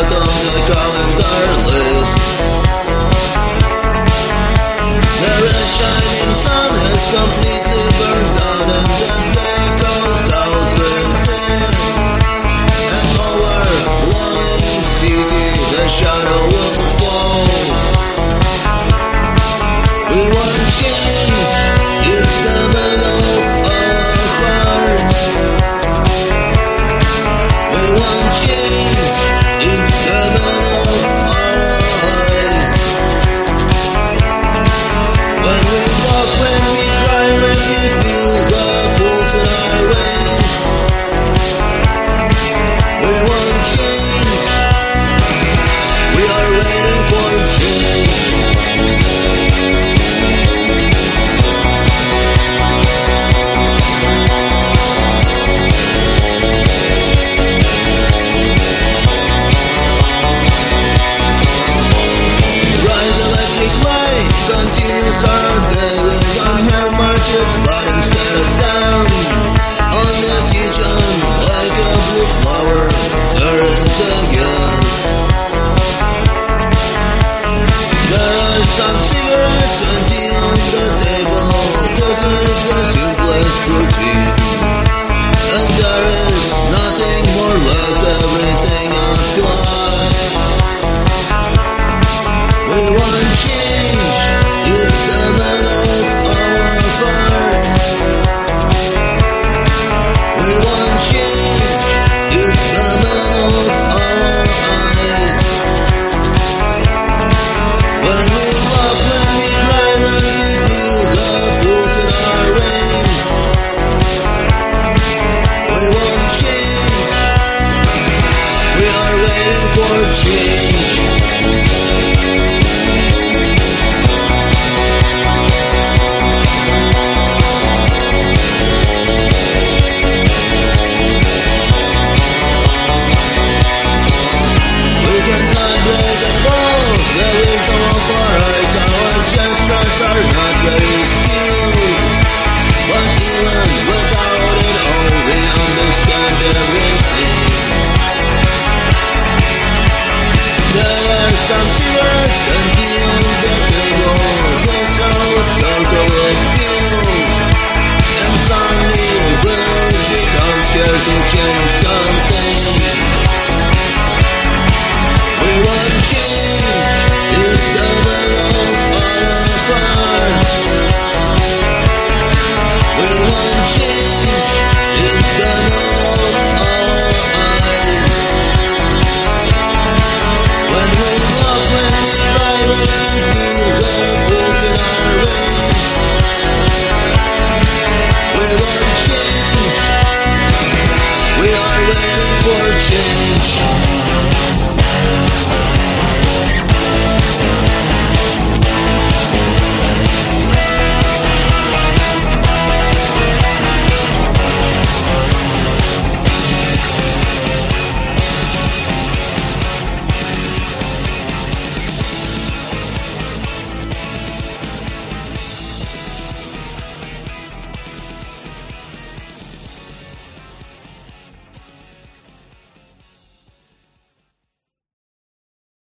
not on the calendar list. The red shining sun has completely burned out, and the day goes out with it. An overflowing city, the shadow will fall. We want change, it's the man of our hearts. We want change, it's the man of our eyes. When we laugh, when we cry, when we feel the pulse in our veins. We want change, we are waiting for change. Continues our day, we don't have much, it's but instead of down on the kitchen, like a blue flower, there is a gun. There are some cigarettes and tea on the table. This is the simplest routine, and there is nothing more left, everything up to us. We want change, it's the man of our hearts. We want change, it's the man of our eyes. When we laugh, when we cry, when we feel the pulse in our veins. We want change, we are waiting for change. The wisdom of our eyes, our gestures are not very skilled, but even without it all, we understand everything. There are some cigarettes and tea on the table. This whole circle is filled, and suddenly we'll become scared to change something.